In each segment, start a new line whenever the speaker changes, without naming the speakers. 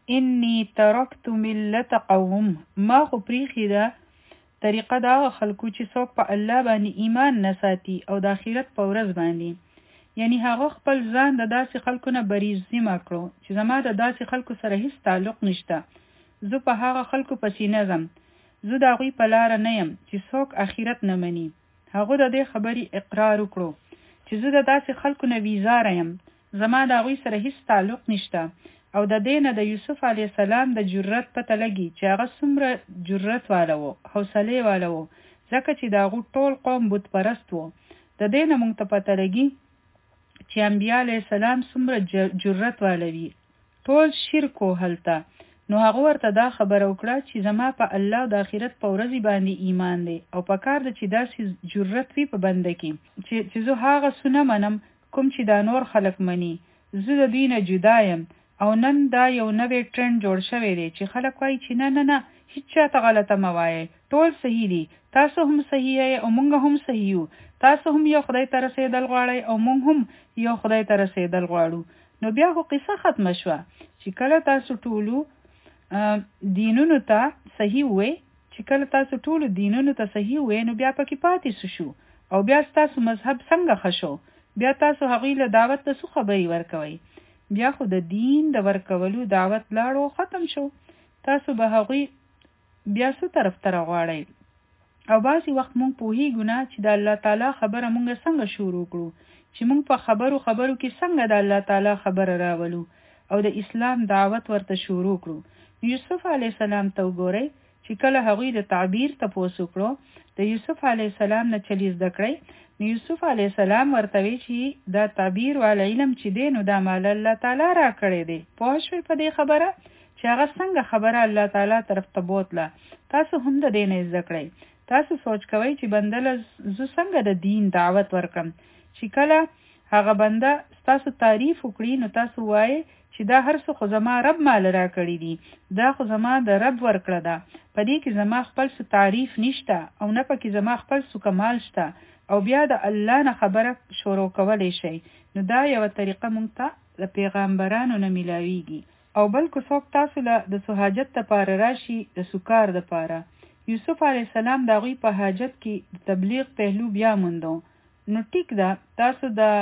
انی ترکت ملت قوم، ما خو پریخي ده طریقه دا خلکو چې څوک په الله باندې ایمان نه ساتي او د آخرت په ورځ باندې، یعنی هغه خپل ځان د داسې خلکو نه بریزیمه کړو چې زما د داسې خلکو سره هیڅ تعلق نشته، زه په هغه خلکو پسې نه ځم، زه د هغوی په لاره نه یم چې څوک آخرت نه مني. هغه د دې خبرې اقرار وکړو چې زه د داسې خلکو نه بیزاره یم، زما د هغوی سره هیڅ تعلق نشته، او د دې نه د یوسف علیه السلام د جرأت پته لګي چې هغه څومره جرأت والا و، حوصلې والا و، ځکه چې د هغو ټول قوم بت پرست و. د دې نه موږ ته پته لګي چې انبیا علیه السلام څومره جرأت والا وي. ټول شرک و هلته، نو هغه ورته دا خبره وکړه چې زما په الله او د آخرت په ورځ باندې ایمان دی، او په کار ده چې داسې جرأت وي په بنده کې چې زه هغه څه منم کوم چې دا نور خلک مني، زه د دوی نه جدا یم. او نن دا یو نوی ټرند جوړ شوی دی چې خلک وایي چې نه نه نه هیڅ چاته غلطه مه وایئ، ټول صحیح دي، تاسو هم صحیح یې او موږ هم صحیح یو، تاسو هم یو خدای ته رسېدل غواړئ او موږ هم یو خدای ته رسېدل غواړو. نو بیا خو قصه ختمه شوه چې کله تاسو ټولو دینونو ته صحیح وئ، چې کله تاسو ټولو دینونو ته صحیح وئ، نو بیا پکې پاتې شو او بیا تاسو مذهب څنګه ښه شو، بیا تاسو هغوی له دعوت ته څه خبرې ورکوئ، بیا خو د دین د ورکولو دعوت لاړو ختم شو، تاسو به هغوی بیا څه طرف ته راغواړئ. او بعضې وخت مونږ پوهیږو نه چې د الله تعالی خبره مونږ څنګه شروع کړو، چې مونږ په خبرو کې څنګه د الله تعالی خبره راولو او د اسلام دعوت ورته شروع کړو. یوسف علیه السلام ته وګورئ چې کله هغوی د تعبیر تپوس وکړو، د یوسف علیه السلام نه چلی زده کړئ، نو یوسف علیه السلام ورته وی چې دا تعبیر والا علم چې دی نو دا مال الله تعالی را کړی دی. پوه شوئ په دې خبره چې هغه څنګه خبره الله تعالی طرف ته بوتله، تاسو هم د دې نه زده کړئ. تاسو سوچ کوئ چې بنده له زه څنګه د دین دعوت ورکم، چې کله هغه بنده تاسو تعریف وکړي نو تاسو وایئ چې دا هر څه خو زما رب مال را کړی دي، دا خو زما د رب ورکړه ده، په دې کې زما خپل څه تعریف نشته او نه پکې زما خپل څه کمال شته، او بیا د الله نه خبره شروع کولی شي. نو دا یو طریقه مونږ ته د پیغمبرانو نه ملاویږي. او بلکې څوک تاسو له د څه حاجت لپاره راشي، د سکار لپاره، یوسف علیه السلام د هغوی په حاجت کې د تبلیغ پهلو بیا موندو. نو ټیک ده تاسو د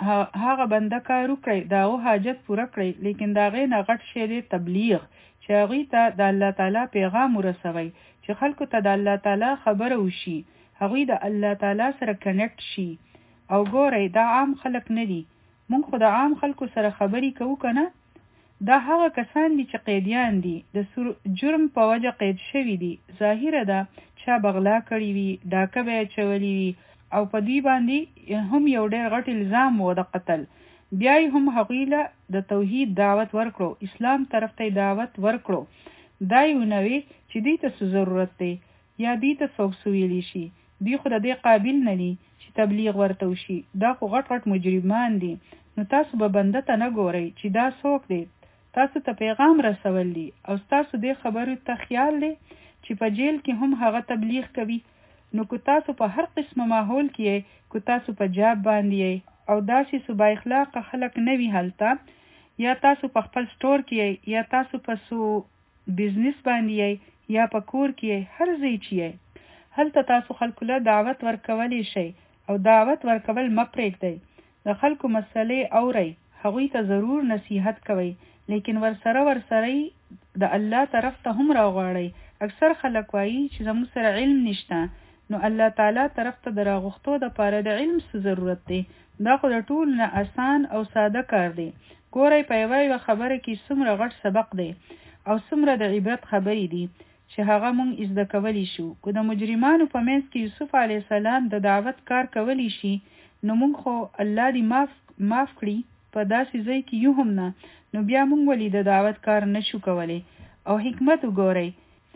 هغه بنده کار وکړئ، د هغو حاجت پوره کړئ، لیکن د هغې نه غټ شی دی تبلیغ، چې هغوی ته د الله تعالی پیغام ورسوئ، چې خلکو ته د الله تعالی خبره وشي، هغوی د الله تعالی سره کنیکټ شي. او ګورئ دا عام خلک نه دي، مونږ خو د عام خلکو سره خبرې کوو که نه، دا هغه کسان دي چې قیدیان دي، د جرم په وجه قید شوي دي، ظاهره ده چا بغلا کړي وي، ډاکه به یې اچولي وي، او په دوی باندې هم یو ډېر غټ الزام و د قتل، بیا یې هم هغوی له د توحید دعوت ورکړو، اسلام طرف ته دعوت ورکړو. دا یو نوی چې دوی ته څه ضرورت دی یا دوی ته څوک څه ویلی شي، دوی خو د دې قابل نه دي چې تبلیغ ورته وشي، دا خو غټ غټ مجرمان دي. نو تاسو به بنده ته نه ګورئ چې دا څوک دی، تاسو ته پیغام رسول دي، او تاسو دې خبرو ته خیال دی چې په جیل کې هم هغه تبلیغ کوي. نو که تاسو په هر قسمه ماحول کې که تاسو په جاب باندې او داسې صوبا اخلاق خلک نه وي هلته، یا تاسو په خپل سټور کې یا تاسو په سو بزنس باندې یا په کور کې، هر ځای چې هلته تاسو خلکو له دعوت ورکولی شئ، او دعوت ورکول مه پرېږدئ، د خلکو مسلې اورئ، هغوی ته ضرور نصیحت کوئ، لیکن ورسره د الله طرف ته هم راغواړئ. اکثر خلک وایي چې زموږ سره علم نشته، نو الله تعالی طرف ته د راغوښتو دپاره د علم څه ضرورت دی، دا خو د ټول نه آسان او ساده کار دی. ګورئ په یوه خبره کې څومره غټ سبق دی او څومره د عبرت خبرې دي چې هغه مونږ زده کولی شو. که د مجرمانو په منځ کې یوسف علیه السلام د دعوت کار کولی شي، نو مونږ خو الله دې معاف کړي په داسې ځای کې یو هم نه، نو بیا مونږ ولې د دعوت کار نشو کولی. او حکمت وګورئ،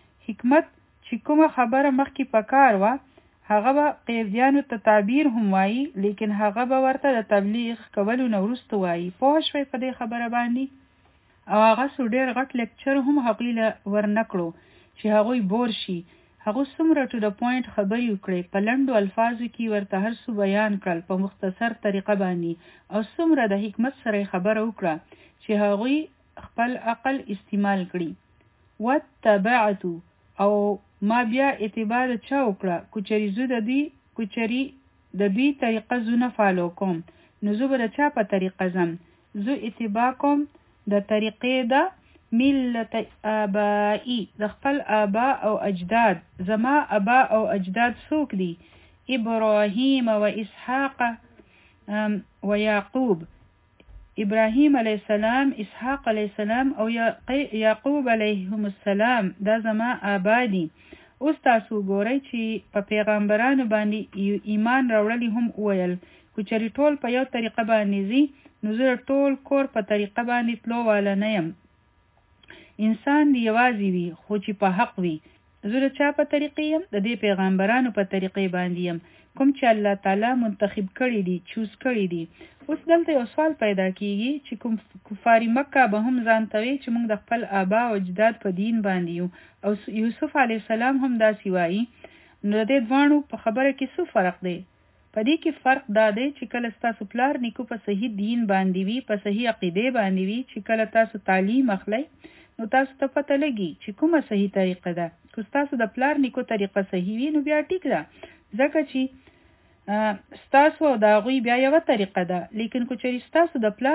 حکمت چې کومه خبره مخکې په کار وه، هغه به قیدیانو ته تعبیر هم وایي، لیکن هغه به ورته د تبلیغ کولو نه وروسته وایي. پوه شوئ په دې خبره باندې؟ او هغه څو ډېر غټ لیکچر هم هغوی له ورنکړو چې هغوی بور شي. هغه څومره ټو د پوینټ خبرې وکړې، په لنډو الفاظو کې ورته هر څه بیان کړل په مختصر طریقه باندې، او څومره د حکمت سره خبره وکړه چې هغوی خپل عقل استعمال کړي. واتبعت او ما بیا اتباع چا وکړه کوچری د دوی طریقه زونه فالو کوم نو زه به د چا په طریقه زم زه اتباع کوم د طریقې د ملت آبائی د خپل آبا او اجداد. زما آبا او اجداد څوک دي؟ ابراهیم و اسحاق و یعقوب. ابراهیم علیه السلام، اسحاق علیه السلام او یعقوب علیهم السلام دا زما آبا دي. اوس تاسو ګورئ چې په پیغمبرانو باندې ایمان راوړلی هم وویل کوچري ټول په یو طریقه باندې ځي نو زه ټول کور په طریقه باندې تلو والا نه یم. انسان دی یوازې وي خو چې په حق وي. زه د چا په طریقې یم؟ د دې پیغمبرانو په طریقې باندې یم کوم چې الله تعالی منتخب کړي دي، چوز کړي دي. اوس دلته یو سوال پیدا کیږي چې کوم کفاری مکه به هم ځان ته وي چې موږ د خپل آبا او اجداد په دین باندې یو او یوسف علیه السلام هم داسې وایي. نو د دې دواړو په خبره کې څه فرق دی؟ په دې کې فرق دا دی چې کله ستاسو پلار نیکو په صحیح دین باندې وي، په صحیح عقیده باندې وي، چې کله تاسو تعلیم اخلئ نو تاسو ته پته لګي چې کومه صحیح طریقه ده. که تاسو د پلار نیکو طریقه صحیح وي نو بیا ټیک ده، ځکه چې ستاسو او د هغوی بیا یوه طریقه ده. لیکن که چېرې ستاسو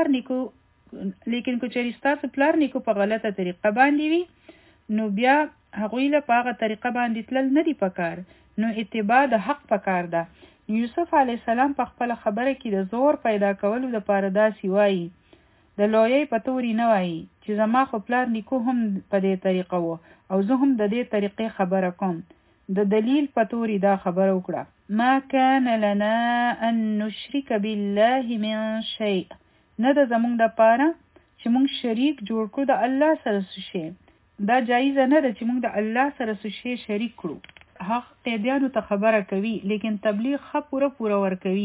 پلار نیکو په غلطه طریقه باندې وي نو بیا هغوی له په هغه طریقه باندې تلل نه دي پکار، نو اتباع د حق پکار ده. یوسف علیه السلام په خپله خبره کې د زور پیدا کولو دپاره داسې وایي، د لویۍ په توري نه وایي چې زما خو پلار نیکو هم په دې طریقه و او زه هم د دې طریقې خبره کوم. د دلیل په توري دا خبره وکړه. ما كان لنا ان نشرك بالله من شيء. نه ده زمونږ دپاره چې مونږ شریک جوړ کړو د الله سره څه شی. دا جایزه نه ده چې مونږ د الله سره څه شی شریک کړو. هغه قیدیانو ته خبره کوي لیکن تبلیغ ښه پوره ورکوي.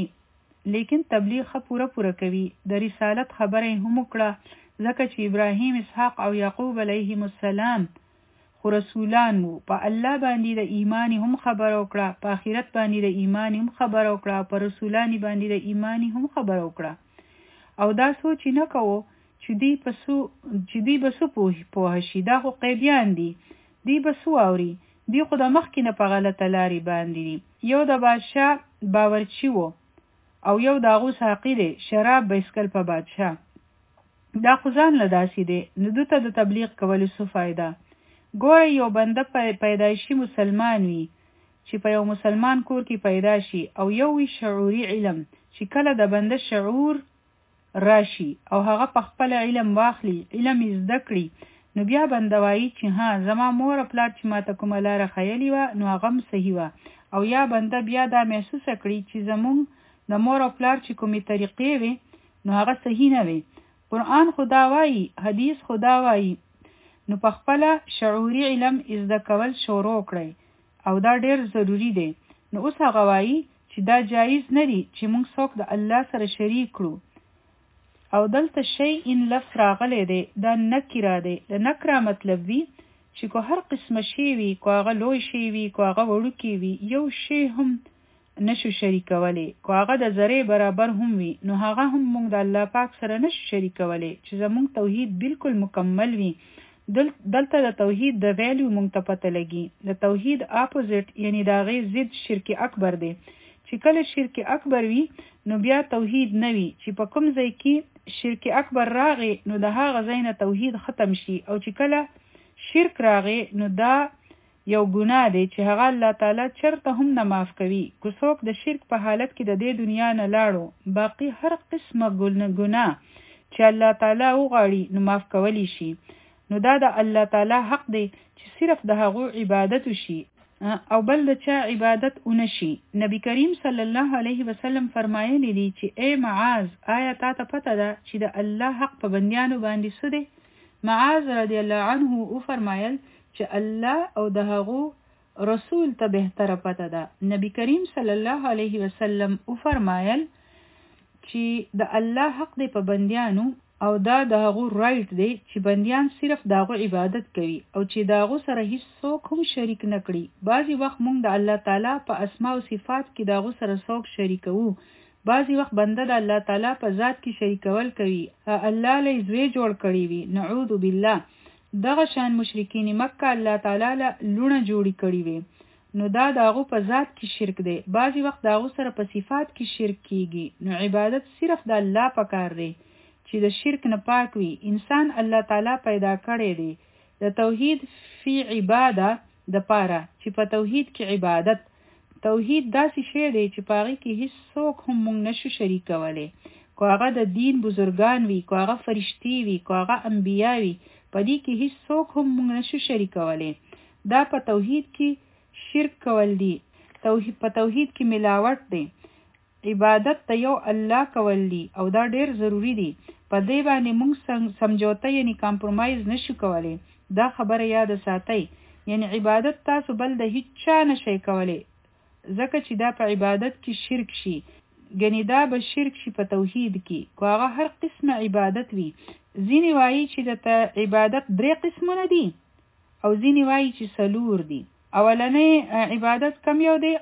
د رسالت خبره هم وکړه ځکه چې ابراهیم، اسحاق او یعقوب علیهم السلام خو رسولان وو. په الله باندې د ایمان هم خبره وکړه، په آخرت باندې د ایمان هم خبره وکړه، په رسولان باندې د ایمان هم خبره وکړه. او دا سوچ نه کوو چې دوی به څه پوه شي. دا خو قیدیان دي، دوی به څه واوري؟ دوی خو د مخکې نه په غلطه لارې باندې دي. یو د بادشاه باورچي وو او یو د هغو ساقي دی، شراب به اسکل په بادشاه. دا خو ځان له داسې دی، نو دوی ته د تبلیغ کولو څه فایده؟ ګوره یو بنده پیدایشي مسلمان وي چې په یو مسلمان کور کې پیدا شي او یو وی شعوري علم چې کله د بنده شعور راشي او هغه په خپل علم واخلي، علم یې زده کړي، نو بیا بنده وایي چې ها زما مور پلار چې ماته کومه لاره ښیلې وه نو هغه هم صحیح وه. او یا بنده بیا دا محسوسه کړي چې زمونږ د مور او پلار چې کومې طریقې وي نو هغه صحیح نه وي. قرآن خدا وایي، حدیث خدا وایي، نو په خپله شعوري علم زده کول شروع کړئ او دا ډیر ضروری دی. نو اوس هغه وایي چې دا جایز نه دی چې موږ څوک د الله سره شریک کړو. او دلته شی ان لفظ راغلی دی، دا نکره دی. د نکره مطلب وي چې کو هر قسمه شی وي، کو هغه لوی شی وي، کو هغه وړوکی وي، یو شی هم نشو شریکولی. کو هغه د ذرې برابر هم وي نو هغه هم موږ د الله پاک سره نشو شریکولی چې زموږ توحید بالکل مکمل وي. دلته د توحید د ویلیو مونږ ته پته لګي. د توحید اپوزیټ یعنی د هغې ضد شرک اکبر دی. چې کله شرک اکبر وي نو بیا توحید نه وي. چې په کوم ځای کې شرک اکبر راغی نو د هغه ځای نه توحید ختم شي. او چې کله شرک راغی نو دا یو ګناه دی چې هغه الله تعالی چرته هم نه معاف کوي. که څوک د شرک په حالت کې د دې دنیا نه لاړو، باقی هر قسمه ګناه چې الله تعالی وغواړي نو معاف کولی شي. نو دا د الله تعالی حق دی چې صرف د هغو عبادت وشي او بل د چا عبادت ونشي. نبی کریم صلی الله علیه وسلم فرمایلی دی چې ای معاذ، آیا تا ته پته ده چې د الله حق په بندیانو باندې څه دی؟ معاذ رضی الله عنه او فرمایل چې الله او د هغو رسول ته بهتره پته ده. نبی کریم صلی الله علیه وسلم او فرمایل چې د الله حق دی په بندیانو او دا د هغو رایټ دی چې بندیان صرف د هغو عبادت کوي او چې د هغو سره هیڅ څوک هم شریک نه کړي. بعضې وخت موږ د الله تعالی په اسماء او صفات کې د هغو سره څوک شریکوو، بعضی وخت بنده د الله تعالی په ذات کې شریکول کوي الله له زوی جوړ کړی وي نعوذ بالله دغه شان مشرکین مکه الله تعالی له لونه جوړی کړی وي نو دا داغو په ذات کې شرک دی بعضی وخت داغو سره په صفات کې شرک کیږي نو عبادت صرف د الله په کار دی چې د شرک نه پاک وي انسان الله تعالی پیدا کړی دی د توحید فی عباده د پاره چې په توحید کې عبادت توحید داسې شی دی چې پاغي کې هیڅ څوک هم مونږ نشو شریکولی کو هغه د دین بزرگان وي کو هغه فرشتي وي کو هغه انبیا وي په دې کې هیڅ څوک هم مونږ نشو شریکولی دا په توحید کې شرک کول دي په توحید کې ملاوت دی عبادت ته یو الله کول دي او دا ډیر ضروری دي په دې باندې موږ سمجوته یعنی کمپرمایز نشو کولی دا خبره یاد ساتئ یعنی عبادت تاسو بل د هیڅ چا نشئ کولی ځکه چې دا په عبادت کې شرک شي ګنې دا به شرک شي په توحید کې کو هغه هر قسمه عبادت وي ځینې وایي چې د عبادت 3 قسمونه دي او ځینې وایي چې 4 دي اولنې عبادت کم یو دی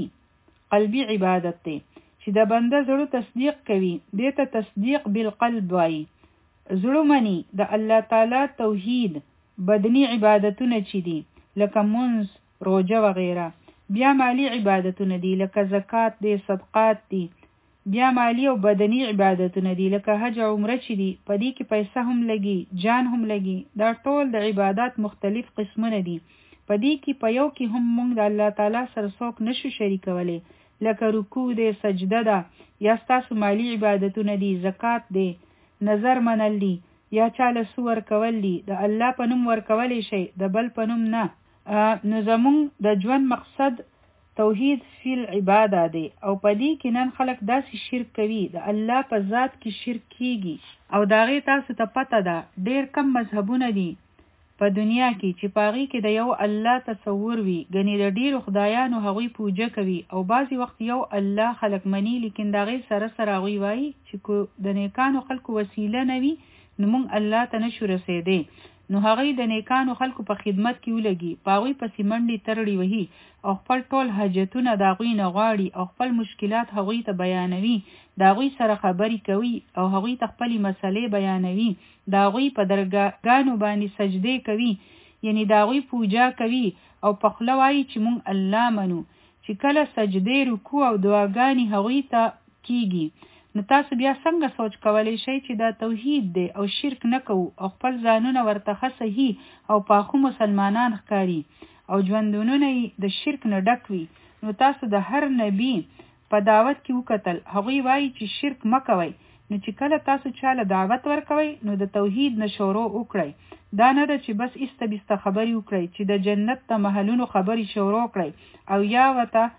قلبی عبادت دی چې د بنده زړه تصدیق کوي دې ته تصدیق بالقلب وایي زړه مني د الله تعالی توحید بدنی عبادتونه چې دي لکه منځ روزه وغیره بیا مالی عبادتونه دي لکه زکات دي صدقات دي بیا مالی او بدنی عبادتونه دي لکه حج او عمره چې دي په دې کې پیسې هم لګي جان هم لګي دا ټول د عبادت مختلف قسمونه دي په دې کې په یو کې هم موږ د الله تعالی سره څوک نشو شریکولی لکه رکوع دی سجده ده یا ستاسو مالی عبادتونه دي زکات دی نظر منل دي یا چاله سو ورکول دي د الله په نوم ورکولی شي د بل په نوم نه نو زمونږ د ژوند مقصد توحید فی العباده دی او په دې کې نن خلک داسې شرک کوي د الله په ذات کې شرک کیږي او د هغې تاسو ته پته ده ډېر کم مذهبونه دي په دنیا کې چې په هغې کې د یو الله تصور وي ګنې د ډېرو خدایانو هغوی پوجه کوي او بعضې وخت یو الله خلک مني لیکن د هغې سره سره هغوی وایي چې د نیکانو خلکو وسیله نه وي نو موږ الله ته نشو رسېدی نو هغوی د نیکانو خلکو په خدمت کې ولګي په هغوی پسې منډې ترړې وهي او خپل ټول حاجتونه د هغوی نه غواړي او خپل مشکلات هغوی ته بیانوي د هغوی سره خبرې کوي او هغوی ته خپلې مسلې بیانوي د هغوی په درګاهګانو باندې سجدې کوي یعنی د هغوی پوجا کوي او په خوله وایي چې موږ الله منو چې کله سجدې رکوع او دعاګانې هغوی ته کیږي نو تاسو بیا څنګه سوچ کولی شئ چې دا توحید دی او شرک نه کوو او خپل ځانونه ورته صحیح او پاخو مسلمانان ښکاري او ژوندونونه د شرک نه ډک وي نو تاسو د هر نبی په دعوت کې وکتل هغوی وایي چې شرک مه کوئ نو چې کله تاسو چاله دعوت ورکوئ نو د توحید نه شروع وکړئ دا نه ده چې بس ایسته بیسته خبرې وکړئ چې د جنت د محلونو خبرې شروع کړئ او یا ورته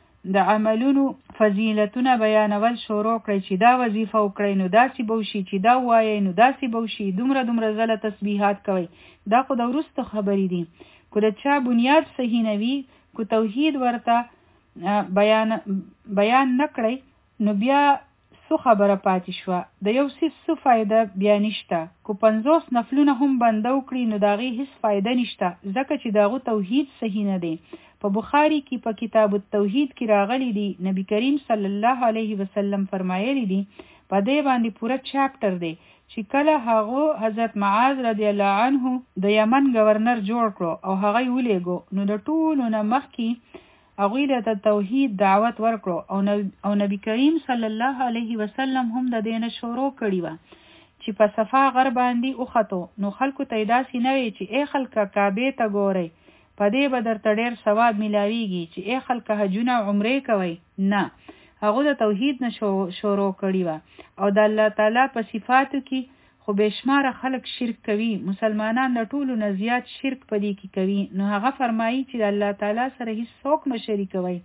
د عملونو فضیلتونه بیانول شروع کړئ چې دا وظیفه وکړئ نو داسې به وشي چې دا ووایئ نو داسې به وشي دومره ځله تسبیحات کوئ دا خو د وروسته خبرې دي که د چا بنیاد صحیح نه وي که توحید ورته بیان نه کړئ نو بیا څه خبره پاتې شوه د یو څیز څه فایده بیا نشته که 50 نفلونه هم بنده وکړي نو د هغې هیڅ فایده نشته ځکه چې د هغو توحید صحیح نه دی په بخاری کې په کتاب التوحید کې راغلی دی نبی کریم صلی الله علیه وسلم فرمایلی دی په دې باندې پوره چاپټر دی چې کله هغه حضرت معاذ رضی الله عنه د یمن گورنر جوړ کړو او هغه ولېګو نو د ټولو نه مخکې هغوی ته توحید دعوت ورکړو او نبی کریم صلی الله علیه وسلم هم د دې نه شروع کړی و چې په صفا غر باندې وختو نو خلکو ته داسې نه وي چې ای خلکه کعبې ته ګورئ په دې به درته ډېر ثواب میلاویږي چې ای خلکه حجونه عمرې کوئ نه هغه د توحید نه شروع کړی و او د الله تعالی په صفاتو کې خو بشماره خلک شرک کوي مسلمانان د ټولو نه زیات شرک په دې کې کوي نو هغه فرمایي چې د الله تعالی سره هیڅ څوک نه شریکوي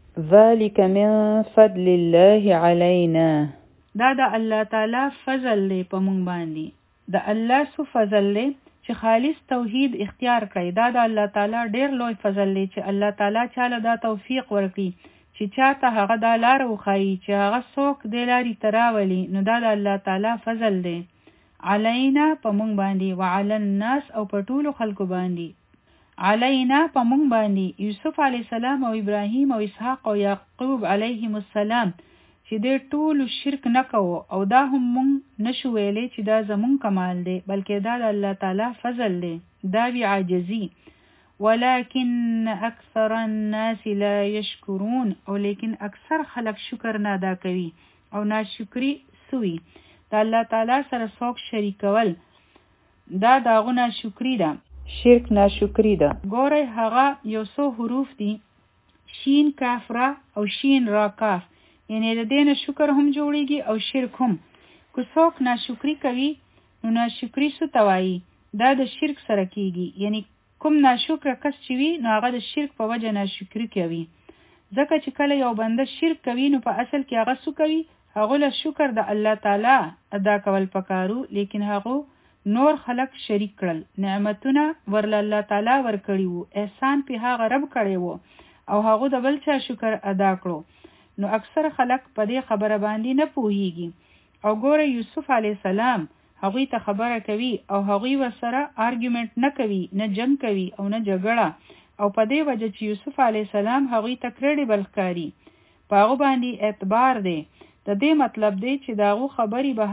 ذلک من فضل الله علینا دا د الله تعالی فضل دی په مونږ باندې د الله سو فضل دی چې خالص توحید اختیار کړي دا د الله تعالی ډیر لوی فضل دی چې الله تعالی چاله دا توفیق ورکړي چې چاته هغه دا لار وښایي چې هغه څوک دې لارې ته راولي نو دا د الله تعالی فضل دی علینا په مونږ باندې وعلى الناس او په ټولو خلکو باندې علینا په مونږ باندې یوسف علیه السلام او ابراهیم او اسحاق او یعقوب علیهم السلام چې دې ټول شرک نه کوو او دا هم مونږ نشو ویلې چې دا زمون کمال دی بلکې دا د الله تعالی فضل دی دا وی عاجزي ولكن اکثر الناس لا يشكرون او لیکن اکثر خلق شکر نه ادا کوي او ناشکری سوی دا الله تعالی سره څوک شریکول دا داغونه شکری ده شرک ناشکری ده ګوره هغه یو څو حروف دي شین کاف را او شین را کاف یعنی د دې نه شکر هم جوړیږي او شرک هم که څوک ناشکری کوي نو ناشکری څه ته وایي دا د شرک سره کیږي یعنی کوم ناشکر کس چې وي نو هغه د شرک په وجه ناشکری کوي ځکه چې کله یو بنده شرک کوي نو په اصل کې هغه څه کوي هغه له شکر د الله تعالی ادا کول پکارو لیکن هغه نور خلق شریک کړل نعمتونه ورل الله تعالی ورکړي وو احسان په هغه رب کړي وو او هغه د بل چا شکر ادا کړو نو اکثر خلق په دې خبره باندې نه پوهیږي او ګوره یوسف علی السلام هغوی ته خبره کوي او هغوی ورسره آرګومنټ نه کوي نه جنگ کوي او نه جګړه او په دې وجه چې یوسف علی السلام هغوی ته کریډیبل ښکاري په هغه باندې اعتبار دی د دې مطلب دی چې داغو خبرې به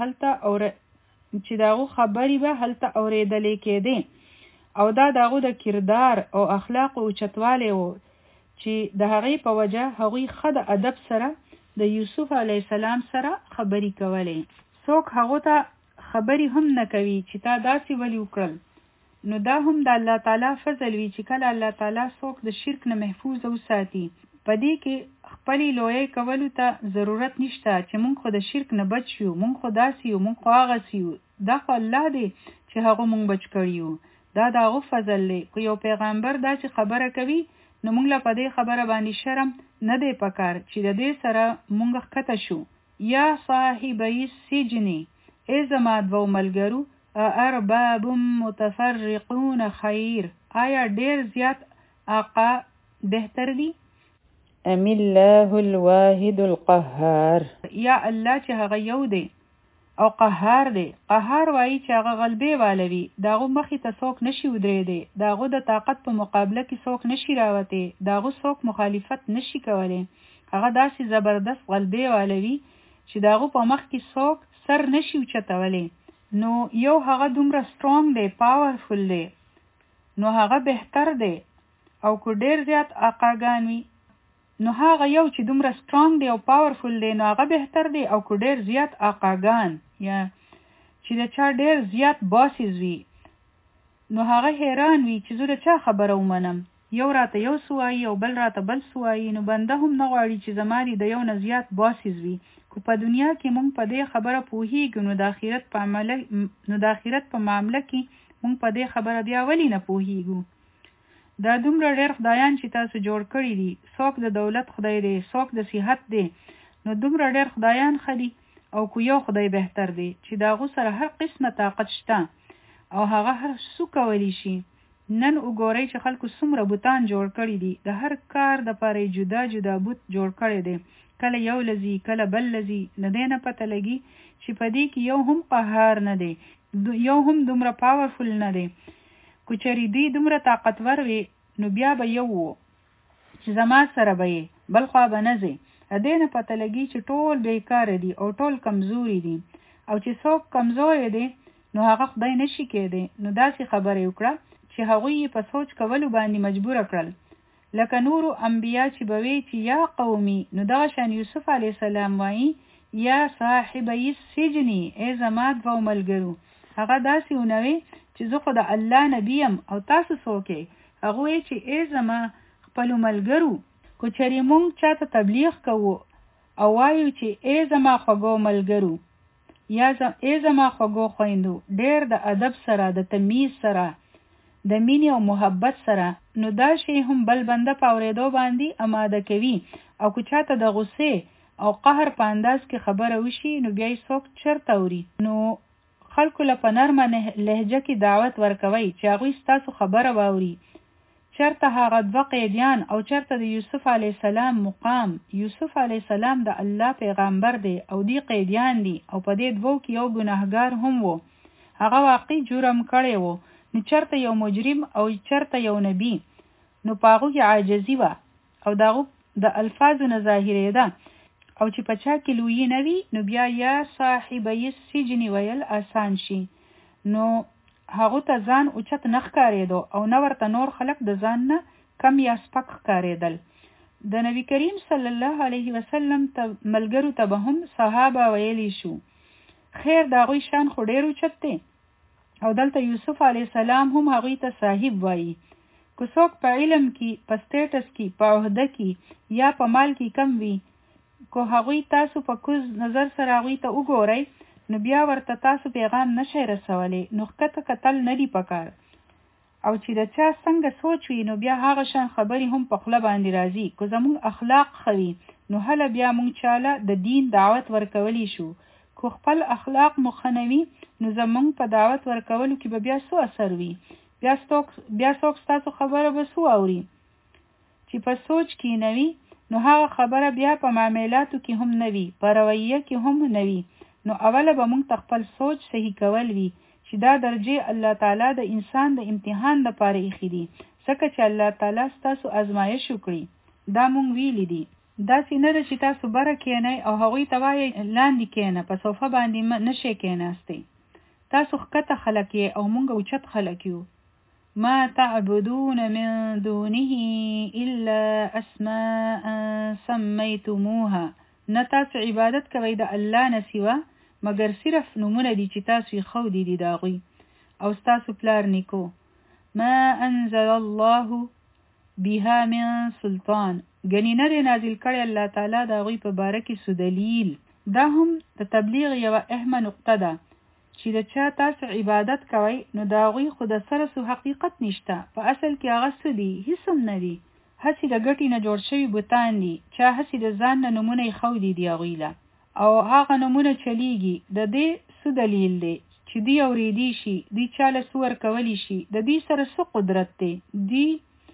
هلته اورېدلې کېدې او دا داغو د کردار او اخلاق او چتواله وو چې د هغې په وجه هغوی ښه د ادب سره د یوسف علی السلام سره خبرې کولې څوک هغو ته خبرې هم نه کوي چې تا داسې ولې وکړل نو دا هم د الله تعالی فضل وي چې کله الله تعالی څوک د شرک نه محفوظ وساتي په دې کې خپلې لویۍ کولو ته ضرورت نشته چې مونږ خو د شرک نه بچ یو مونږ خو داسې یو مونږ خو هغسې یو دا خو الله دی چې هغه مونږ بچ کړي یو دا د هغه فضل دی که یو پیغمبر داسې خبره کوي نو مونږ له په دې خبره باندې شرم نه دی پکار چې د دې سره مونږ ښکته شو یا صاحبی السجن ای زما دوو ملګرو ارباب متفرقون خیر آیا ډیر زیات آقا بهتر دی ام الله الواحد القهار یا الله چې هغه یو دی او قهار دی قهار وایي چې هغه غلبې والوي داغو مخې ته څوک نشي ودرېدی داغو د طاقت په مقابله کې څوک نشي راوتی داغو څوک مخالفت نشي کولی هغه داسې زبردست غلبې والوي چې داغو په مخ کې څوک سر نشي اوچتولی نو یو هغه دومره سترونګ دی پاورفل دی نو هغه بهتر دی او که ډیر زیات آقاګان وي نو هغه یو چې دومره سترونګ دی او پاورفل دی نو هغه بهتر دی او که ډیر زیات آقاګان یا چې د چا ډیر زیات باسز وي نو هغه حیران وي چې زه د چا خبره ومنم یو راته یو سوایي او بل راته بل سوایي نو بنده هم نه غواړي چې زماري د یو نه زیات باسز وي که په دنیا کې مونږ په دې خبره پوهیږو نو د آخرت په معامله کې مونږ په دې خبره بیا ولې نه پوهیږو دا دومره ډېر خدایان چې تاسو جوړ کړي دي څوک د دولت خدای دی څوک د صحت دی نو دومره ډېر خدایان ښه دي او که یو خدای بهتر دی چې د هغو سره هر قسمه طاقت شته او هغه هر څه کولی شي نن وګورئ چې خلکو څومره بوتان جوړ کړي دي د هر کار دپاره جدا جدا بوت جوړ کړی دی کله یو لذي کله بل لذي نه دی نه پته لګي چې په دې کې یو هم قهار نه دی یو هم دومره پاورفل نه دی که چېرې دوی دومره طاقتور وي نو بیا به یو و چې زما سره به یې بل خوا به نه ځې دې نه پته لګي چې ټول بیکاره دي او ټول کمزوري دي او چې څوک کمزوری دی نو هغه خدای نشي کېدی نو داسې خبرې وکړه چې هغوی یې په سوچ کولو باندې مجبوره کړل لکه نورو انبیا چې به وی چې یا قومي نو دغه شان یوسف علیه السلام وایي یا صاحبی السجن ای زما دوو ملګرو هغه داسې ونوي چې زه خو د الله نبی یم او تاسو څوک یې هغه وایي چې ای زما خپلو ملګرو که چېرې مونږ چاته تبلیغ کوو او وایو چې ای زما خوږو ملګرو یا ای زما خوږو خویندو ډېر د ادب سره د تمیز سره د مینې او محبت سره نو دا شی هم بل بنده په اورېدو باندې اماده کوي او که چاته د غصې او قهر په انداز کې خبره وشي نو بیا یې څوک چرته اوري نو خلکو له په نرمه لهجه کې دعوت ورکوئ چې هغوی ستاسو خبره واوري چرته هغه دوه قیدیان او چرته د یوسف علیه السلام مقام یوسف علیه السلام د الله پیغمبر دی او دی قیدیان دي او په دې دوو کې یو ګناهګار هم و هغه واقعي جرم کړی و نو چرته یو مجرم او چرته یو نبی نو په هغو کې عاجزي وه او د الفاظو نه ظاهرېده او چې پچا کې لوی نه وي نو بیا یا صاحبي السجن ویل آسان شي. نو هغه ته ځان اوچت نه ښکارېدو او نه ورته نور خلک د ځان نه کم یا سپک ښکارېدل. د نبی کریم صلی الله علیه وسلم ته ملګرو ته به هم صحابه ویلی شو. خیر د هغوی شان خو ډېر اوچت دی او دلته یوسف علیه السلام هم هغوی ته صاحب وایي. که څوک په علم کې، په سټیټس کې، په عہده کې یا په مال کې کم وي، که هغوی تاسو په کوز نظر سره هغوی ته وګورئ نو بیا ورته تاسو پیغام نشئ رسولی، نو ښکته کتل نه دي پکار. او چې د چا څنګه سوچ وي نو بیا هغه شان خبرې هم په خوله باندې راځي. که زموږ اخلاق خوي نو هله بیا موږ چاله د دین دعوت ورکولی شو. که خپل اخلاق مخنوي نو زموږ په دعوت ورکولو کې به بیا څه اثر وي؟ بیا څوک ستاسو خبره به څه اوري؟ چې په سوچ کې نه وي نو هغه خبره بیا په معاملاتو کې هم نه وي، په رویه کې هم نه وي. نو اوله به موږ خپل سوچ صحیح کول وي چې دا درجه الله تعالی د انسان د امتحان لپاره ایښي دي، ځکه چې الله تعالی ستاسو ازمایش وکړي. دا موږ ویلي دي. داسې نه ده چې تاسو بره کېنئ او هغوی ته وایئ لاندې کېنه، په صوفه باندې نشئ کېناستی. تاسو ښکته خلک یې او موږ اوچت خلک یو. ما تعبدون من دونه الا اسماء سميتموها. نه تاسو عبادت کوئ د الله نه سوا مگر صرف نمونه دي چې تاسو یې خودي دي د هغوی او ستاسو پلار نیکو. ما انزل الله بها من سلطان. ګنې نه دی نازل کړی الله تعالی د هغوی په باره کې څه دلیل. دا هم د تبلیغ یوه اهمه نقطه ده چې د چا تاسو عبادت کوئ نو د هغوی خو د سره څه حقیقت نشته. په اصل کې هغه څه دي؟ هیڅ هم نه دي. هسې د ګټې نه جوړ شوي بوتان دي. چا هسې د ځان نه نمونه یې ښودي دي هغوی له او هغه نمونه چلیږي. د دې څه دلیل دی چې دوی اورېدی شي، دوی چاله څه ورکولی شي؟ د دوی سره څه قدرت دی؟ دوی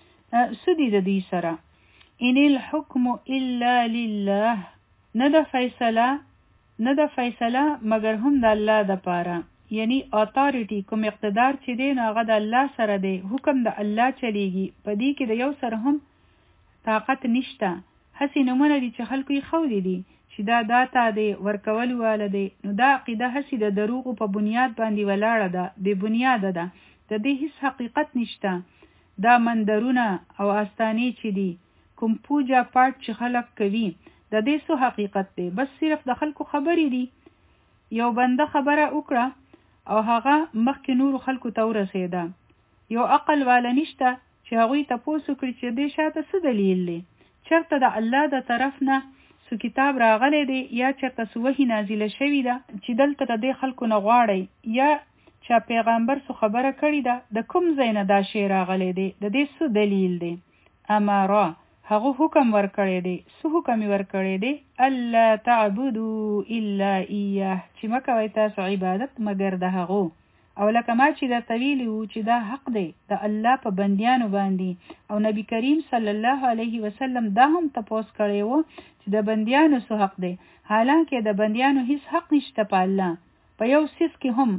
څه دي د دوی سره؟ ان الحکم الا لله. نه د فیصله مگر هم د الله د پاره. یعنی اتارټي کوم اقتدار چې دی نو هغه د الله سره دی. حکم د الله چلیږي. په دې کې د یو سره هم طاقت نشته. هسې نمونه دي چې خلکو یې ښودي دي چې دا داتا دی، ورکول واله دی. نو دا عقیده هسې د دروغو په بنیاد باندې ولاړه ده، بې بنیاده ده. د دې هیڅ حقیقت نشته. دا مندرونه او آستانې چې دي، کوم پوجا پاټ چې خلک کوي، د دې څه حقیقت دی؟ بس صرف د خلکو خبرې دي. یو بنده خبره وکړه او هغه مخکې نورو خلکو ته ورسېده. یو عقل والا نشته چې هغوی تپوس وکړي چې دې شاته څه دلیل دی؟ چېرته د الله د طرف نه څه کتاب راغلی دی یا چېرته څه وحي نازله شوې ده چې دلته د دې خلکو نه غواړئ یا چا پیغمبر څه خبره کړې ده؟ د کوم ځای نه دا شی راغلی دی؟ د دې څه دلیل دی؟ اماره هغه حکم ورکړی دی. څه حکم یې ورکړی دی؟ الله تعبدوا الا ایاه. چې مه کوئ تاسو عبادت مگر د هغو. او لکه ما چې درته ویلي وو چې دا حق دی د الله په بندیانو باندې. او نبی کریم صلی الله علیه وسلم دا هم تپوس کړی وو چې د بندیانو څه حق دی. حالانکه د بندیانو هیڅ حق نشته په الله په یو څیز کې هم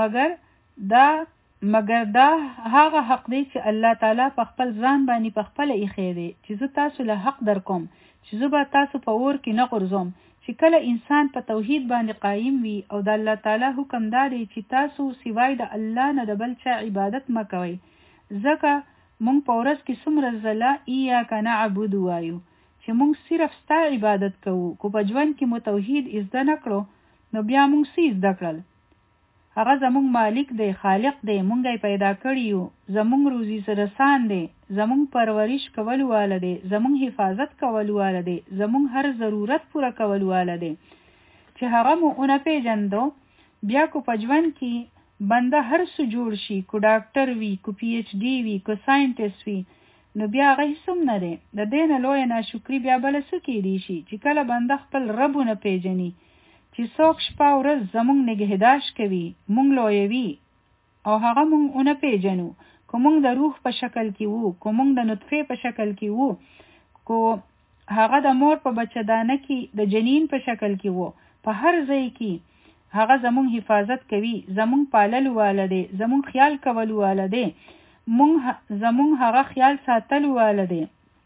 مگر دا هغه حق دی چې الله تعالی په خپل ځان باندې په خپل ایښی دی چې زه تاسو له حق در کوم چې زه به تاسو په اور کې نه غورځوم. چې کله انسان په توحید باندې قایم وي او د الله تعالی حکم دا دی چې تاسو سوای د الله نه د بل چا عبادت مه کوئ. ځکه مونږ په ورځ کې څومره ځله ایاک نعبد وایو چې مونږ صرف ستا عبادت کوو. کو په ژوند کې مو توحید زده نه کړو نو بیا مونږ څه زده کړل؟ هغه زمونږ مالک دی، خالق دی، مونږ یې پیدا کړي یو، زمونږ روزي رسان دی، زمونږ پرورش کول واله دی، زمونږ حفاظت کول واله دی، زمونږ هر ضرورت پوره کول واله دی. چې هغه مو اونه پیژندو بیا کو په ژوند کې بنده هر څه جوړ شي، کو ډاکټر وي، کو پی ایچ ډي وي، کو ساینټیسټ وي، نو بیا هغه هیڅ هم نه دی. د دې نه لویه ناشکري بیا بله څه کیدی شي چې کله بنده خپل رب ونه پیژني چې څوک شپه ورځ زمونږ نګهداشت کوي، مونږ لویوي او هغه مونږ ونه پیژنو. که مونږ د روح په شکل کې وو، که مونږ د نطفه په شکل کې وو، که هغه د مور په بچه‌دانه کې د جنین په شکل کې وو، په هر ځای کې هغه زمونږ حفاظت کوي، زمونږ پالل واله دی، زمونږ خیال کول واله دی، زمونږ هغه خیال ساتل واله دی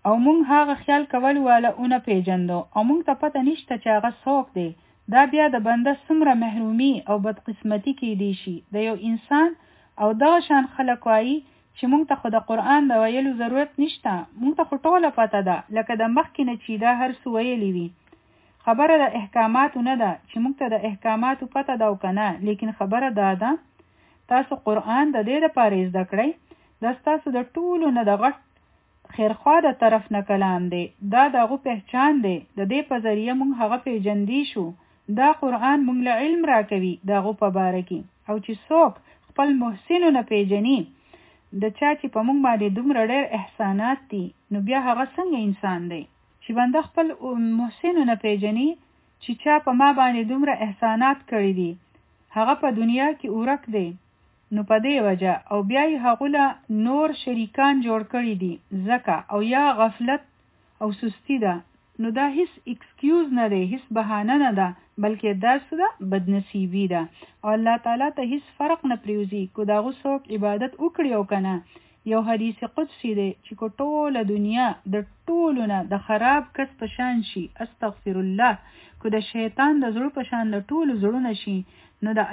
او مونږ هغه خیال کول والا اونه پیجندو او مونږ ته پته نشته چې هغه څوک دی. دا بیا د بنده څومره محرومي او بدقسمتي کې دی شي د یو انسان. او دغه شان خلک وایي چې مونږ ته خو د قرآن د ویلو ضرورت نشته، مونږ ته خو ټوله پته ده، لکه د مخکې نه چې دا هر څه ویلي وي. خبره د احکاماتو نه ده چې مونږ ته د احکاماتو پته ده او کنه، لیکن خبره دا ده تاسو قرآن د دې لپاره زده کړئ دا ستاسو د ټولو نه د غټ خیرخوا د طرف نه کلام دی، دا دغه پہچان دی، د دې په ذریعه مونږ هغه پیژندې شو. دا قرآن مونږ له علم راکوي دغه په باره کې. او چې څوک خپل محسنونه پیژني د چا چې په مونږ باندې دومره ډېر احسانات دي نو بیا هغه څنګه انسان دی چې بنده خپل محسنونه پیژني چې چا په ما باندې دومره احسانات کړی دي هغه په دنیا کې اورک دی نو په دې وجه او بیا یې هغه له نور شریکان جوړ کړی دي ځکه او یا غفلت او سستی ده نو دا هیڅ اکسکیوز نه دی، هیڅ بهانه نه ده، بلکې دا څه ده بدنصیبی ده. او الله تعالی ته هیڅ فرق نه پریوزي کو داغه څوک عبادت وکړي او کنه. یو حدیث قدسی دی چې کو ټوله دنیا د ټولو نه د خراب کس په شان شي استغفر الله کو د شیطان د زړه په شان د ټولو زړونه شي نو د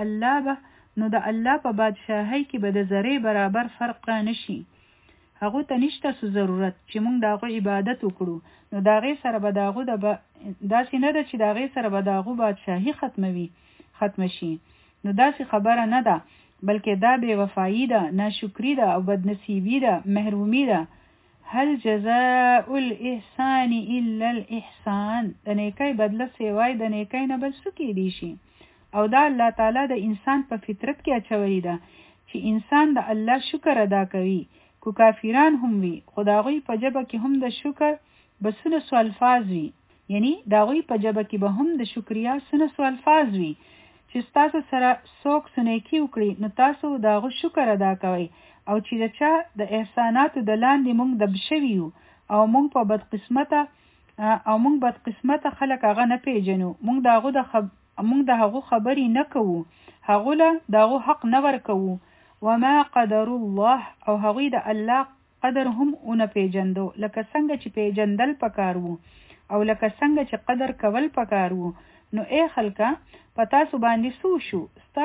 الله په بادشاہي کې به د ذره برابر فرق نشي. هغه ته نشته سو ضرورت چې موږ داغه عبادت وکړو نو داغه سره به داغه داسې نه ده چې داغه سره به داغه بادشاہي ختم شي. نو داسې خبره نه ده، بلکې دا بے وفایی ده، ناشکری ده او بدنصیبی ده، محرومی ده. هل جزاء الاحسان الا الاحسان، د نیکۍ بدله سیوای د نیکۍ نه بل څه کې دی شي. او دا الله تعالی د انسان په فطرت کې اچولې ده چې انسان د الله شکر ادا کوي. کو کافران هم وي خداغوی په جبه کې هم د شکر بسونه سو الفاظ وي، یعنی داغوی په جبه کې به هم د شکریا سونه سو الفاظ وي چې تاسو سره څوک سنیکی وکړي نو تاسو داغو شکر ادا کوئ. او چې چا د احساناتو د لاندې مونږ دب شویو او مونږ په بدقسمته خلک هغه نه پیژنو، مونږ دغه خبرې نه کوو، هغه له دغه حق نه ورکوو. وما قدر الله، او هغوی د الله قدر هم اونه پیجندو لکه څنګه چې پیجندل پکار وو او لکه څنګه چې قدر کول پکار وو. نو ای خلکا پتا سو باندې سو شو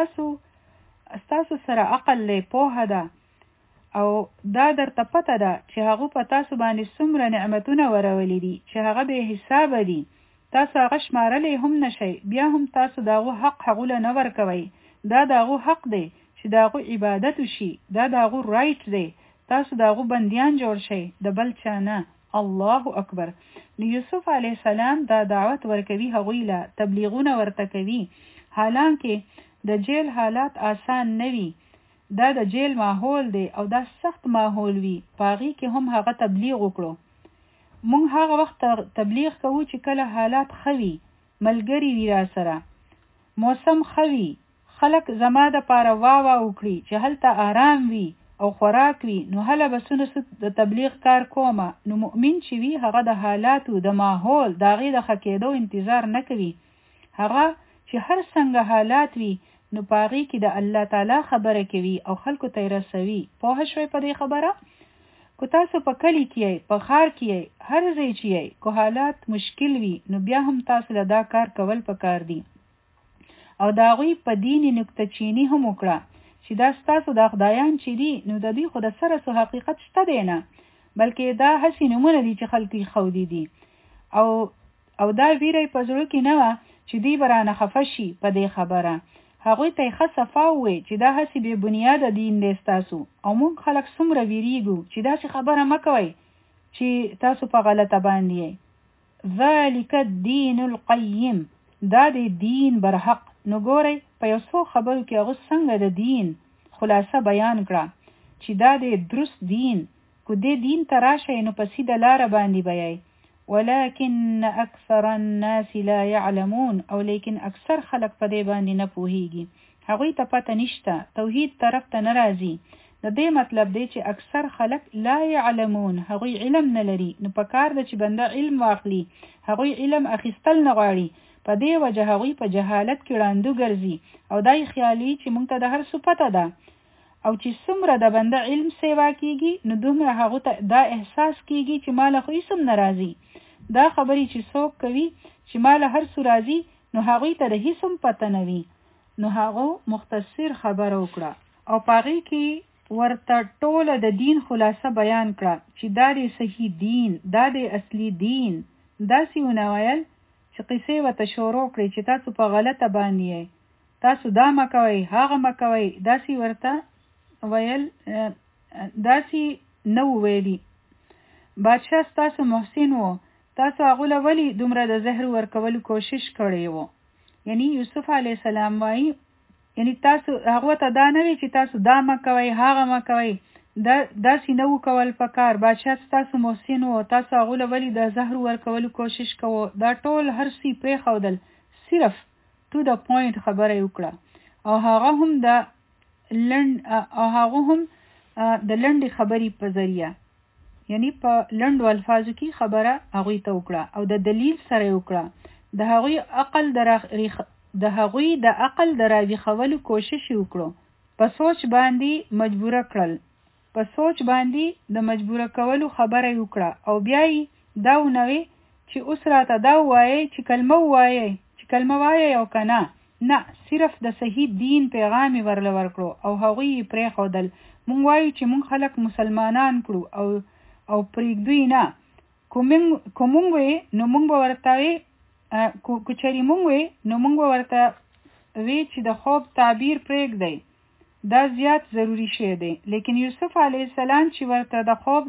ستاسو سره عقل له پوهه ده او دا درته پته ده چې هغه پتا سو باندې څومره نعمتونه ورولې دي چې هغه به حساب دي، تاسو هغه شمارلې هم نشئ، بیا هم تاسو داغه حق هغه نه ورکوي. دا داغه حق دی چې داغه عبادت وشي، دا داغه رائټ دی، تاسو داغه بندیان جوړ شئ د بل چا نه. الله اکبر. نو یوسف علی السلام دا دعوت ورکوي هغوی له تبلیغونه ورته کوي، حالانکه د جیل حالات آسان نه وي، دا د جیل ماحول دی او دا سخت ماحول وي، پاغي کې هم هغه تبلیغ وکړو. مونږ هغه وخت تبلیغ کوو چې کله حالات خوي، ملګری وي را سره، موسم خوي، خلک زما د پاره واوا وکړي چې هلته آرام وي او خوراک وي، نو هله بسونه د تبلیغ کار کومه. نو مؤمن چې وي هغه د حالاتو د ماحول داغې د خکېدو انتظار نه کوي، هغه چې هر څنګه حالات وي نو پاغي کې د الله تعالی خبره کوي او خلکو ته رسوي. پوه شوي په دې خبره؟ کو تاسو په کلی کې په خار کې هر ځای چې کو حالات مشکل وي نو بیا هم تاسو له دا کار کول پکار دي. او داغوی په دیني نکته چینی هم وکړه چې دا ستاسو د خدایان چې دي نو د دې خود سره سو حقیقت شته دی نه، بلکې دا هسې نمونه دي چې خلکو خودي دي. او دا ویری په زړه کې نه و چې دی برانه خفه شي په دې خبره. هغوی ته ښه صفا ووی چې دا هسې بې بنیاده دین دی ستاسو، او موږ خلک څومره ویریږو چې داسې خبره مه کوئ چې تاسو په غلطه باندې یې. ذلک الدین القیم، دا دی دین برحق. نو ګورئ په یو څو خبرو کې هغه څنګه د دین خلاصه بیان کړه چې دا دی درست دین. کو دې دین ته راشئ نو په سیده لاره باندې بیئ. ولكن اکثر الناس لا يعلمون، او لیکن اکثر خلق په دې باندې نه پوهیږي، هغوی ته پته نشته، توحید طرف ته ناراضي. د دې مطلب دی چې اکثر خلق لا يعلمون، هغوی علم نه لري. نو په کار د چې بنده علم واخلي، هغوی علم اخیستل نه غواړي، په دې وجه هغوی په جهالت کې ړانده ګرځي او دای خیالي چې مونږ ته د هر څه پته ده. او چې څومره د بنده علم سیوا کیږي نو دومره هغه ته دا احساس کیږي چې مال خو هیڅ نه راځي. دا خبرې چې څوک کوي چې مال هر څه راځي نو هغه ته د هیڅ پته نه وي. نو هغه مختصر خبره وکړه او پاغي کې ورته ټوله د دین خلاصه بیان کړه چې دا د صحیح دین، دا د اصلي دین. داسې ونویل چې قصې وته شروع کړي چې تاسو په غلطه باندې تاسو دا مکوئ هغه مکوئ. داسې ورته ویل داسې نو ویلي. بادشاه تاسو محسن وو، تاسو هغه له ولی دومره د زهر ورکولو کوشش کړی وو. یعنی یوسف علی السلام وایي یعنی تاسو هغه ته دا نه وی چې تاسو دا مکوئ هغه مکوئ، داسې نو کول پکار. بادشاه تاسو محسن وو، تاسو هغه له ولی د زهر ورکولو کوشش کوو. دا ټول هر څه پرې خودل، صرف to the point خبره وکړه. او هغه هم د لنډ خبرې په ذریعہ یعنی په لنډو الفاظو کې خبره هغه ته وکړه او د دلیل سره وکړه. د هغوی د عقل دراوی خولو کوشش وکړو. په سوچ باندې مجبور کړل، په سوچ باندې د مجبور کولو خبره وکړه. او بیا دا ونوي چې اوس راته دا وایي چې کلمه وایي او کنه نه، صرف د صحیح دین پیغام ورل ورکړو او هغوی پرې خودل. مونږ وایو چې مونږ خلک مسلمانان کړو او پرېږدوی نه. کومونږ وي نو مونږ به ورته وي کوچری مونږ وي نو مونږ به ورته وی چې د خوب تعبیر پرېږدئ، دا زیات ضروری شی دی. لیکن یوسف علیه السلام چې ورسره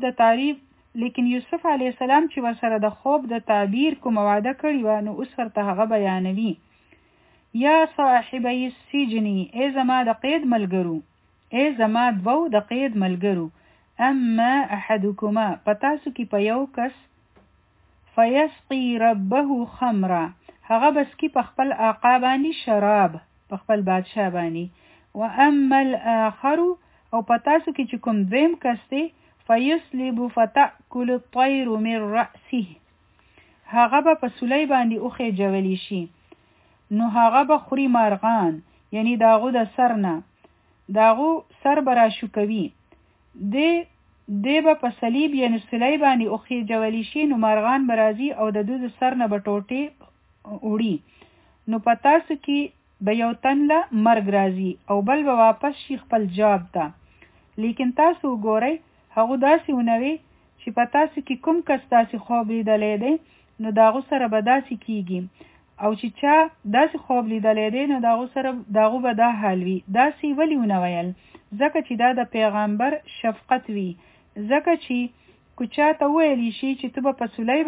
د خوب د تعبیر کوم وعده کړی و نو اوس ورته هغه بیانوي. یا صاحبی السجن، ای زما د قید ملګرو، ای زما دوو د قید ملګرو، اما احدکما پتاسو کی په یو کس فیسقی ربه خمرا، هغه بس کی په خپل آقا باندې شراب، په خپل بادشاه باندې. و اما الاخر او پتاسو کی چې کوم دویم کس دی فیسلب فتأکل الطیر من رأسه، هغه به په سولی باندې اوخه جولی شي نو هغه به خوري مارغان، یعنی داغو د سر نه، داغو سر برا شوکوي. دی به په صلیب یعنی سلی باندې اوخی جولی شي نو مارغان برازي او د دود سر نه به ټوټې وړي. نو پتاسو کې به یو تن له مرګ راځي او بل به واپس شي خپل جاب ته. لیکن تاسو ګورئ هغه داسې ونوي چې پتاسو کې کوم کس داسې خوب لیدلی دی نو داغو سره به داسې کیږي، او چې چا داسې خوب لیدلی دی نو داغو به دا حال وي. داسې ولی ونویل ځکه چې دا د پیغمبر شفقت وي، ځکه چې کوچا ته ویلی شي چې ته به په سولی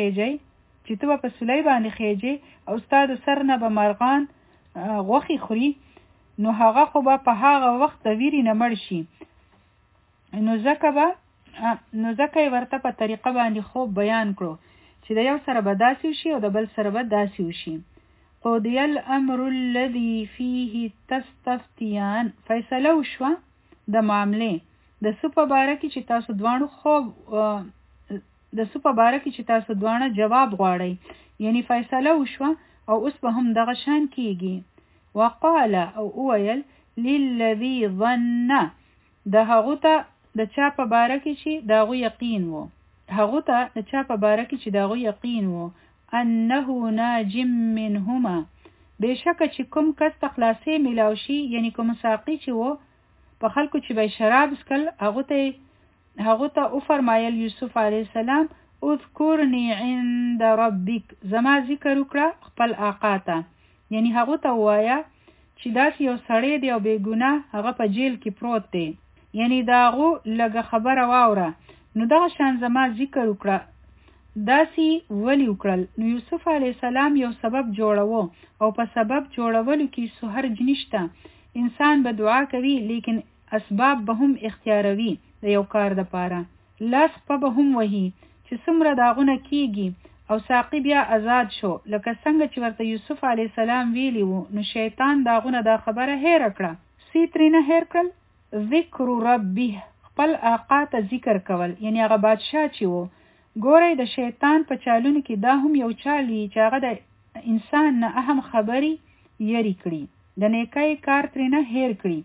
باندې خیجی او استاد سر نه به مرغان غوښی خوري نو هغه خو به په هغه وخت د ویری نه مړ شي. نو ځکه ورته په طریقه باندې خوب بیان کړو چې د یو سره به داسې وشي او د بل سره به داسې وشي. قضی الامر الذي فيه تستفتیان، فیصله وشوه د معاملې د سو په باره کې چې تاسو دوانه جواب غواړئ، یعنی فیصله وشوه او اوس به هم دغه شان کیږي. وقال او اویل للذي ظن، د هغه ته د چا په باره کې چې دغه یقین وو، انه ناج منهما، بشک چې کوم کس تخلاصې ملاوشي یعنی کوم ساقی چې وو په خلکو چې به شراب اسکل هغه ته او فرمایل یوسف علیه السلام اذکرنی عند ربک، زما ذکر وکړه خپل آقا ته. یعنی هغه ته وایا چې داسې یو سړی دی او بے ګناه هغه په جیل کې پروت دی، یعنی داغو لږه خبره واوره نو دغه شان زما ذکر وکړه. داسې ولی وکړل. نو یوسف علیه السلام یو سبب جوړو او په سبب جوړولو کې سهرج نشته. انسان به دعا کوي لیکن اسباب به هم اختیاروي د یو کار د پاره. لاس په به هم وهي چې څومره داغونه کیږي او ساقی بیا آزاد شو لکه څنګه چې ورته یوسف علی السلام ویلی وو. نو شیطان داغونه دا خبره هیر کړه. سی ترینه هیر کړل. ذکر ربه، خپل آقا ته ذکر کول، یعنی هغه بادشاه چې وو. ګورئ د شیطان په چالونو کې دا هم یو چالي چې هغه د انسان نه اهم خبري یری کړي، د نیکای کار ترینه هیر کړي.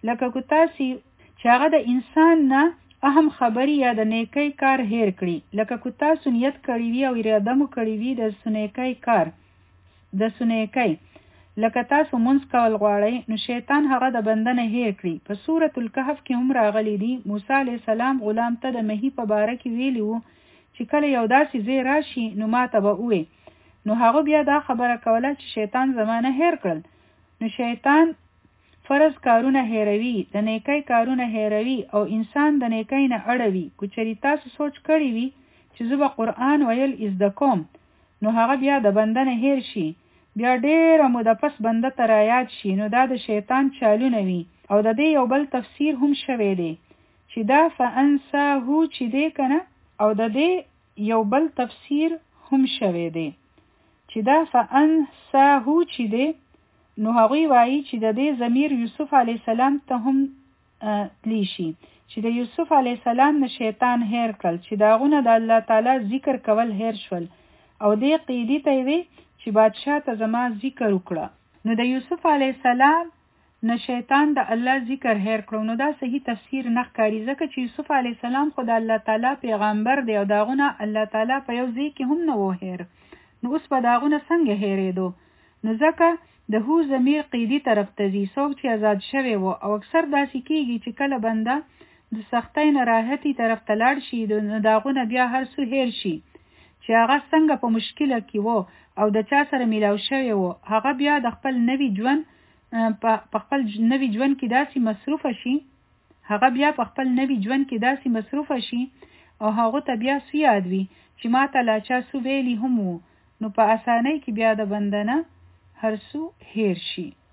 لکه کو تاسو چې هغه د انسان نه اهم خبري یا د نیکی کار هیر کړي، لکه کو تاسو نیت کړی وي او اراده مو کړی وي د سنیکی کار د سنیکی، لکه تاسو مونږ کول غواړئ، نو شیطان هغه د بنده نه هیر کړي. په سورۃ الکهف کې هم راغلی دی، موسی علیه السلام غلام ته د مهی په باره کې ویلی وو چې کله یو داسې ځای راشي نو ماته به ووایي، نو هغه بیا دا خبره کوله چې شیطان زمانه هیر کړل. نو شیطان فرض کارونه هیروي، د نیکی کارونه هیروي او انسان د نیکی نه اړوي. کو چېرې تاسو سوچ کړی وي چې زه به قرآن ویل زده کوم، نو هغه بیا د بنده نه هیر شي، بیا ډېره موده پس بنده ته رایاد شي، نو دا د شیطان چالونه وي. او د دې یو بل تفسیر هم شوی دی چې دا فانساهو چې دی کنه، او د دې یو بل تفسیر هم شوی دی چې دا فانساهو چې دی، نو هغوی وایي چې د دې ضمیر یوسف علیه السلام ته هم تلی شي، چې د یوسف علیه السلام نه شیطان هیر کړل، چې داغونه د الله تعالی ذکر کول هیر شول، او دې قیدی ته وی چې بادشاہ ته زما ذکر وکړه. نو د یوسف علیه السلام نه شیطان د الله ذکر هیر کړو. نو دا صحیح تفسیر نه ښکاري، ځکه چې یوسف علیه السلام خو د الله تعالی پیغمبر دی او داغونه الله تعالی په یو ځای کې هم نه و هیر، نو اوس په داغونه څنګه هیرېدو؟ نو ځکه د هو ضمیر قیدی طرف ته ځي، څوک چې آزاد شوی و. او اکثر داسې کیږي چې کله بنده د سختۍ نه راحتي طرف ته لاړ شي، نو داغونه بیا هر څه هیر شي چې هغه څنګه په مشکله کې و او د چا سره میلاو شوی و، هغه بیا د خپل نوي ژوند په خپل نوي ژوند کې داسې مصروفه شي، هغه بیا په خپل نوي ژوند کې داسې مصروفه شي او هغه ته بیا سو یاد وي چې ما ته لا چا سو ویلی هم وو، نو په اسانۍ کې بیا د بنده نه هر څه هیر شي.